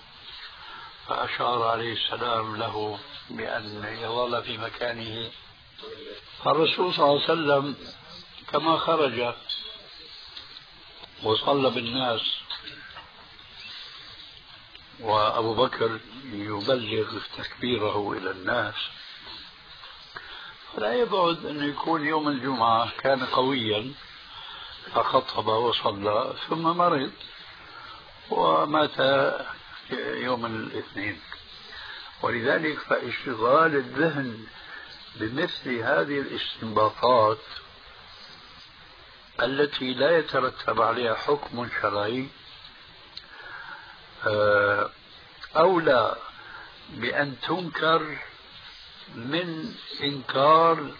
فأشار عليه السلام له بأن يظل في مكانه، فالرسول صلى الله عليه وسلم كما خرج وصلى بالناس وأبو بكر يبلغ تكبيره إلى الناس، فلا يبعد أن يكون يوم الجمعة كان قويا فخطب وصلى ثم مرض ومات يوم الاثنين. ولذلك فاشتغال الذهن بمثل هذه الاستنباطات التي لا يترتب عليها حكم شرعي أولى بأن تنكر من إنكار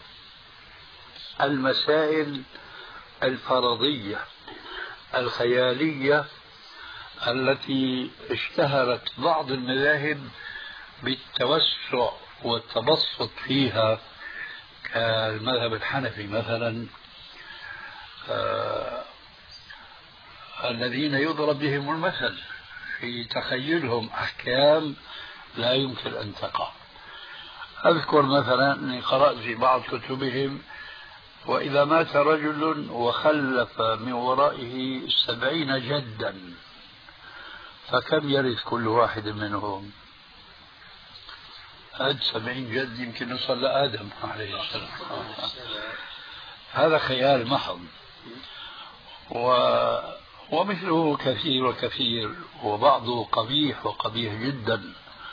المسائل الفرضية الخيالية التي اشتهرت بعض المذاهب بالتوسع والتبسط فيها، كالمذهب الحنفي مثلا، الذين يضرب بهم المثل في تخيلهم أحكام لا يمكن أن تقع. أذكر مثلا أني قرأت في بعض كتبهم: وإذا مات رجل وخلف من ورائه 70 جدا فكم يرث كل واحد منهم؟ هذا 70 جد يمكن نوصل لآدم عليه السلام. هذا خيال محض، ومثله كثير وكثير، وبعضه قبيح وقبيح جدا.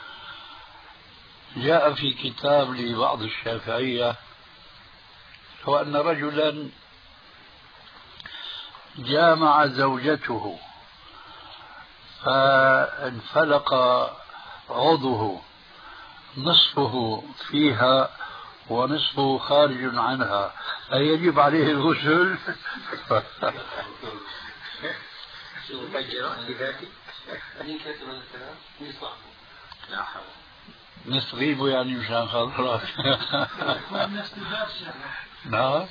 جاء في كتاب لبعض الشافعية هو أن رجلا جامع زوجته فانفلق عضوه، نصفه فيها ونصفه خارج عنها، أيجب عليه الغسل؟ نصغيبه يعني مشان خاطرك. نعم.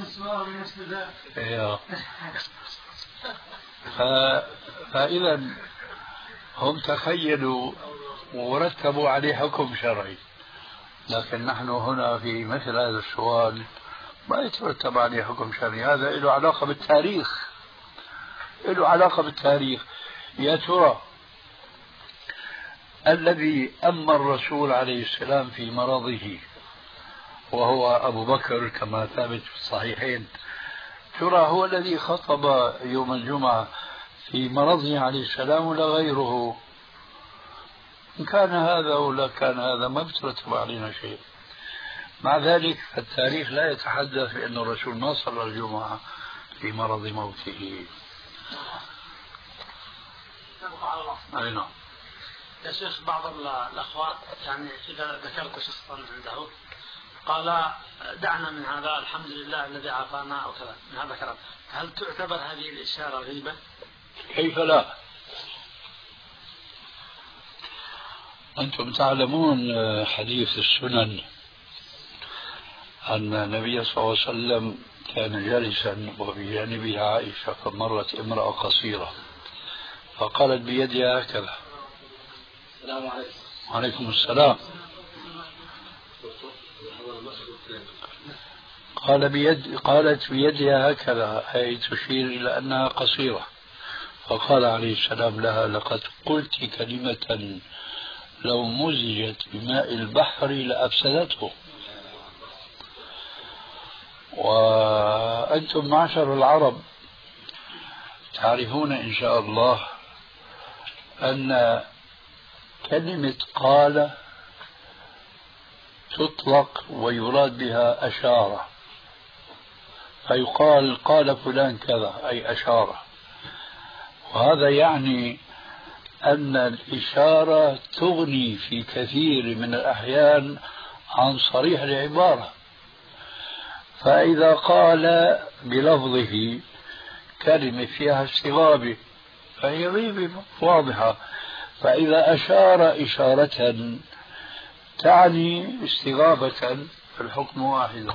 فإذا هم تخيلوا ورتبوا عليه حكم شرعي، لكن نحن هنا في مثل هذا السؤال ما يترتب عليه حكم شرعي. هذا له علاقة بالتاريخ، له علاقة بالتاريخ. يا ترى الذي أما الرسول عليه السلام في مرضه وهو أبو بكر كما ثابت في الصحيحين، ترى هو الذي خطب يوم الجمعة في مرضه عليه السلام ولا غيره؟ إن كان هذا ولا كان هذا ما بترتب علينا شيء. مع ذلك التاريخ لا يتحدث بأن الرسول ما صلى الجمعة في مرض موته. أي نعم. يا شيخ، بعض الأخوات يعني إذا ذكرت شخصا عنده قال دعنا من هذا، الحمد لله الذي عافانا أو كذا من هذا الكلام، هل تعتبر هذه الإشارة غيبة؟ كيف لا؟ أنتم تعلمون حديث السنن أن النبي صلى الله عليه وسلم كان جالسا وبجانبه عائشة، فمرت امرأة قصيرة فقالت بيدها هكذا. السلام عليكم. وعليكم السلام. قالت بيدها هكذا، أي تشير إلى أنها قصيرة. فقال عليه السلام لها: لقد قلت كلمة لو مزجت بماء البحر لأفسدته. وأنتم معشر العرب تعرفون إن شاء الله أن كلمة قال تطلق ويراد بها أشارة، فيقال قال فلان كذا أي أشارة، وهذا يعني أن الإشارة تغني في كثير من الأحيان عن صريح العبارة. فإذا قال بلفظه كلمة فيها استغابة فهي غيبة واضحة، فإذا أشار إشارة تعني استغابة فالحكم واحد.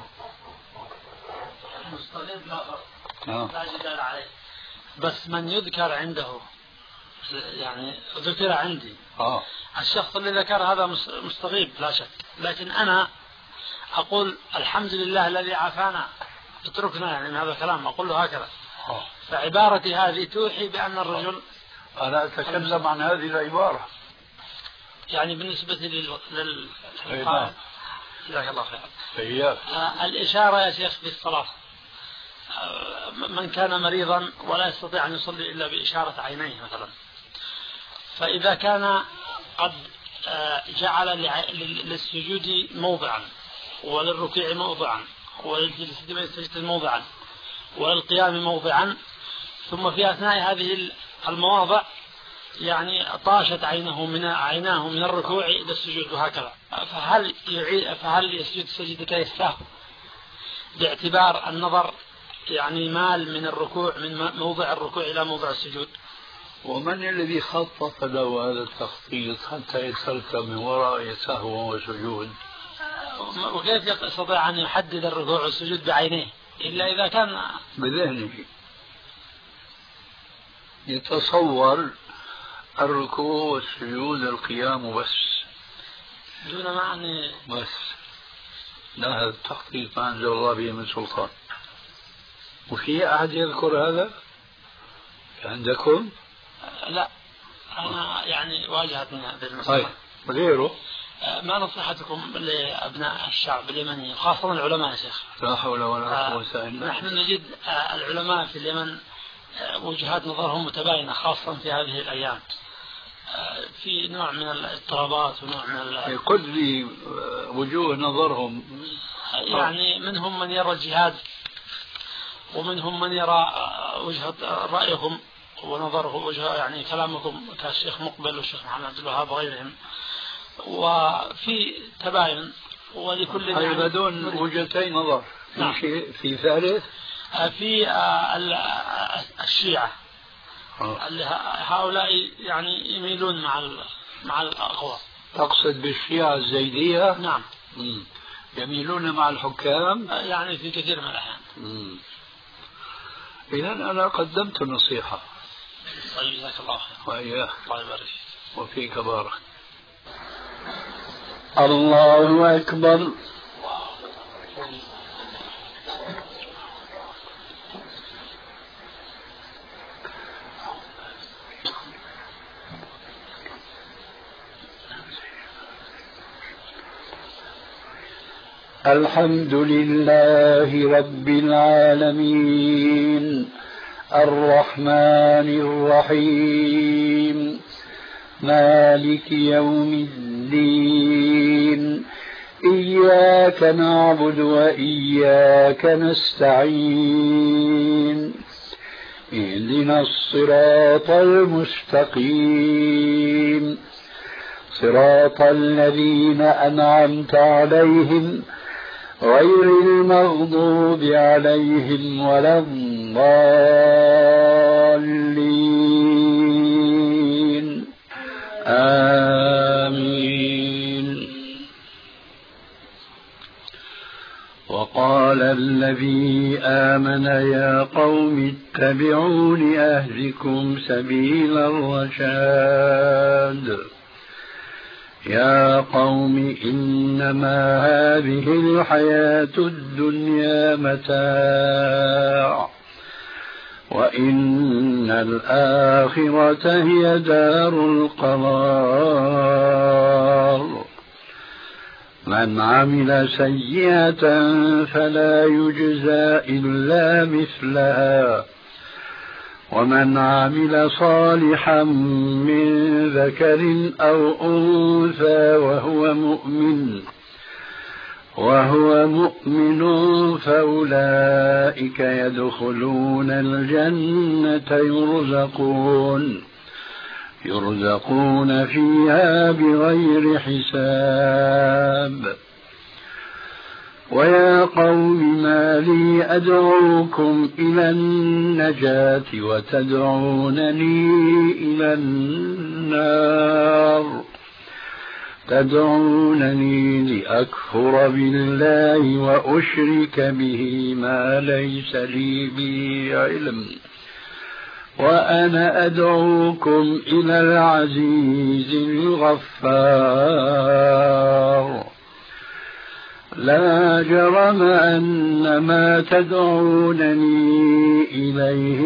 مستغيب لا جدال عليه، بس من يذكر عنده يعني ذكر عندي الشخص اللي ذكر هذا مستغيب لا شك، لكن أنا أقول الحمد لله الذي عافانا، اتركنا يعني من هذا الكلام، أقول له هكذا. فعبارتي هذه توحي بأن الرجل، أنا أتكلم عن هذه العبارة يعني بالنسبة للقائد. جزاك الله خير. الإشارة يا شيخ في الصلاة، من كان مريضا ولا يستطيع أن يصلي إلا بإشارة عينيه مثلا، فإذا كان قد جعل للسجود موضعا وللركوع موضعا وللسجود موضعا وللقيام موضعا، ثم في أثناء هذه المواضع يعني طاشت عيناه من الركوع إلى السجود وهكذا، فهل يسجد سجدتي السهو باعتبار النظر يعني مال من الركوع من موضع الركوع إلى موضع السجود؟ ومن الذي خطط له هذا التخطيط حتى يترك من وراء سهو وسجود؟ وكيف يستطيع أن يحدد الركوع والسجود بعينيه إلا إذا كان بذهنه يتصور الركوع والسجود القيام بس، دون معنى بس لا، هذا التخطيط ما أنزل الله به من سلطان. وفي أحد يذكر هذا عندكم؟ لا، أنا يعني واجهتني هذه المسألة. طيب غيره؟ ما نصيحتكم لأبناء الشعب اليمني خاصة العلماء يا شيخ؟ لا حول ولا قوة إلا بالله. نحن نجد العلماء في اليمن وجهات نظرهم متباينة خاصة في هذه الأيام، في نوع من الاضطرابات ونوع من قل لي وجوه نظرهم. يعني منهم من يرى الجهاد، ومنهم من يرى وجهة رأيكم ونظره وجهة يعني كلامكم كالشيخ مقبل والشيخ محمد عبد الوهاب وغيرهم، وفي تباين ولكل يعني بدون وجهتين نظر. نعم. في شيء في ثالث في الشيعة هؤلاء يعني يميلون مع الأقوى. تقصد بالشيعة الزيدية؟ نعم. يميلون مع الحكام يعني في كثير من الأحيان. إذا أنا قدمت نصيحة. طيب جزاك الله خير. وإياك. الله يبارك وفيك بارك. الله أكبر. الحمد لله رب العالمين الرحمن الرحيم مالك يوم الدين إياك نعبد وإياك نستعين اهدنا الصراط المستقيم صراط الذين أنعمت عليهم غير المغضوب عليهم ولا الضالين آمين. وقال الذي آمن يا قوم اتبعون أهدكم سبيل الرشاد يا قوم إنما هذه الحياة الدنيا متاع وإن الآخرة هي دار القرار من عمل سيئة فلا يجزى إلا مثلها ومن عمل صالحا من ذكر أو أنثى وهو مؤمن فأولئك يدخلون الجنة يرزقون فيها بغير حساب. ويا قوم ما لي أدعوكم إلى النجاة وتدعونني إلى النار تدعونني لأكفر بالله وأشرك به ما ليس لي به علم وأنا أدعوكم إلى العزيز الغفار. لا جرم أن ما تدعونني إليه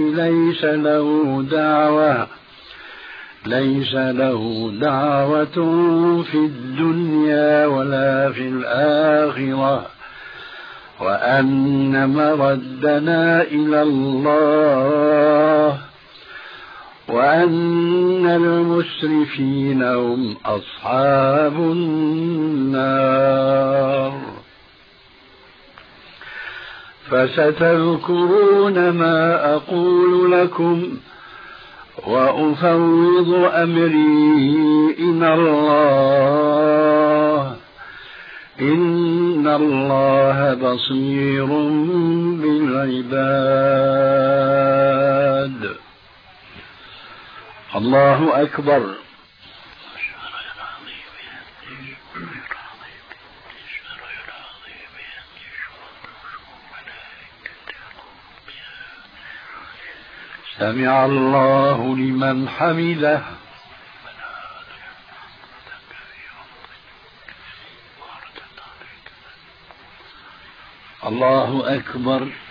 ليس له دعوة في الدنيا ولا في الآخرة وأن مردنا إلى الله وأن المسرفين هم أصحاب النار. فستذكرون ما أقول لكم وأفوض أمري إلى الله إن الله بصير بالعباد. الله أكبر. سمع الله لمن حمده. الله أكبر.